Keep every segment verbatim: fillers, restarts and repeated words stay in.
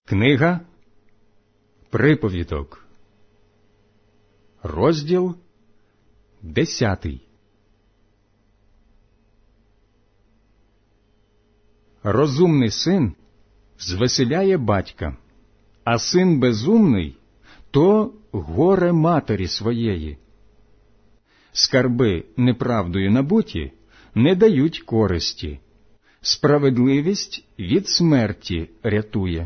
Книга Приповідок, розділ десятий. Розумний син звеселяє батька, а син безумний – то горе матері своєї. Скарби неправдою набуті не дають користі, справедливість від смерті рятує.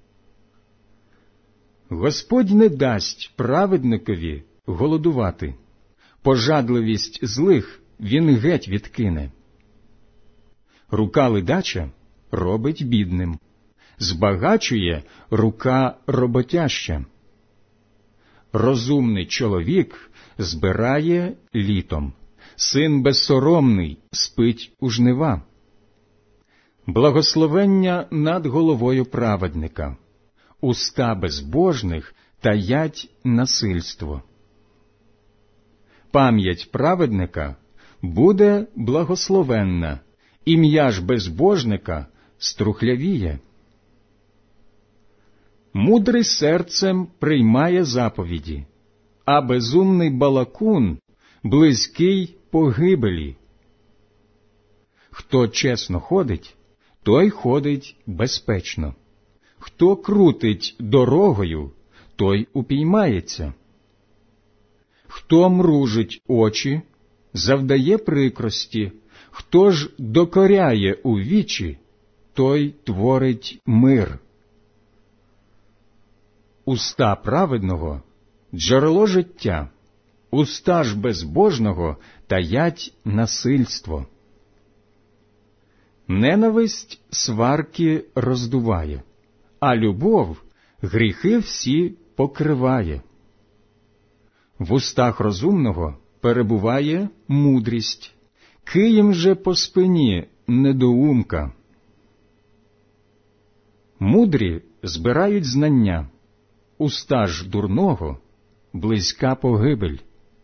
Господь не дасть праведникові голодувати, пожадливість злих він геть відкине. Рука ледача робить бідним, збагачує рука роботяща. Розумний чоловік збирає літом, син безсоромний спить у жнива. Благословення над головою праведника, уста безбожних таять насильство. Пам'ять праведника буде благословенна, ім'я ж безбожника струхлявіє. Мудрий серцем приймає заповіді, а безумний балакун близький погибелі. Хто чесно ходить, той ходить безпечно. Хто крутить дорогою, той упіймається. Хто мружить очі, завдає прикрості, хто ж докоряє у вічі, той творить мир. Уста праведного – джерело життя, уста ж безбожного таять насильство. Ненависть сварки роздуває, а любов гріхи всі покриває. В устах розумного перебуває мудрість, києм же по спині недоумка. Мудрі збирають знання, уста ж дурного близька погибель.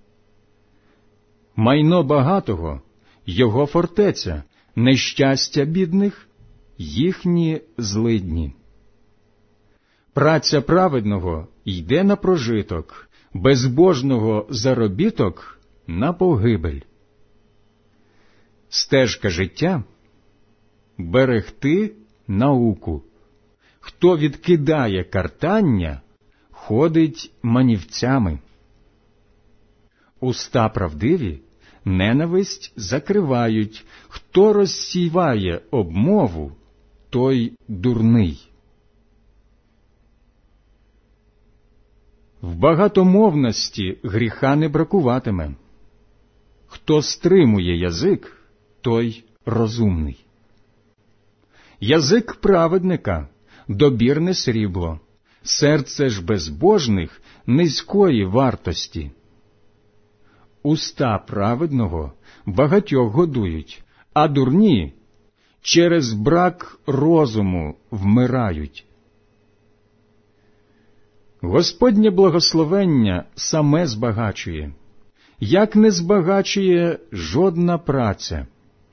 Майно багатого – його фортеця, нещастя бідних – їхні злидні. Праця праведного йде на прожиток, безбожного заробіток – на погибель. Стежка життя – берегти науку. Хто відкидає картання, ходить манівцями. Уста правдиві ненависть закривають, хто розсіває обмову, той дурний. В багатомовності гріха не бракуватиме. Хто стримує язик, той розумний. Язик праведника – добірне срібло, серце ж безбожних – низької вартості. Уста праведного багатьох годують, а дурні через брак розуму вмирають. Господнє благословення саме збагачує, як не збагачує жодна праця.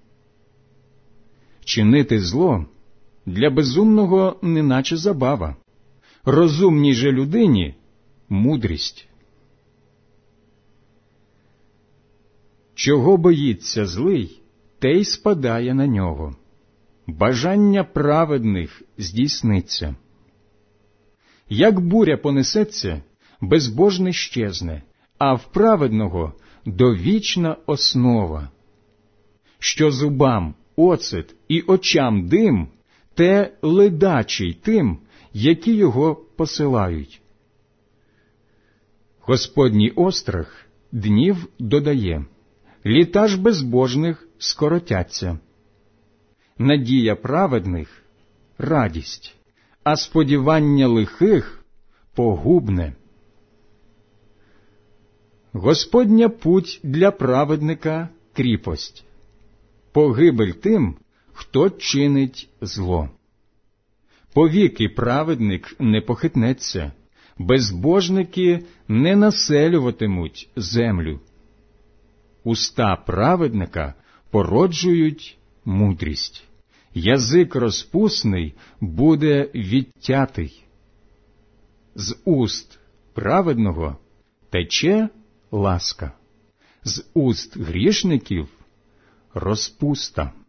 Чинити зло для безумного неначе забава, розумній же людині – мудрість. Чого боїться злий, те й спадає на нього. Бажання праведних здійсниться. Як буря понесеться, безбожний щезне, а в праведного довічна основа. Що зубам оцет і очам дим, те ледачий тим, які його посилають. Господній острах днів додає, літа ж безбожних скоротяться. Надія праведних – радість, а сподівання лихих – погубне. Господня путь для праведника – кріпость, погибель тим, хто чинить зло. Повіки праведник не похитнеться, безбожники не населюватимуть землю. Уста праведника породжують мудрість, язик розпусний буде відтятий. з уст праведного тече ласка, з уст грішників розпуста.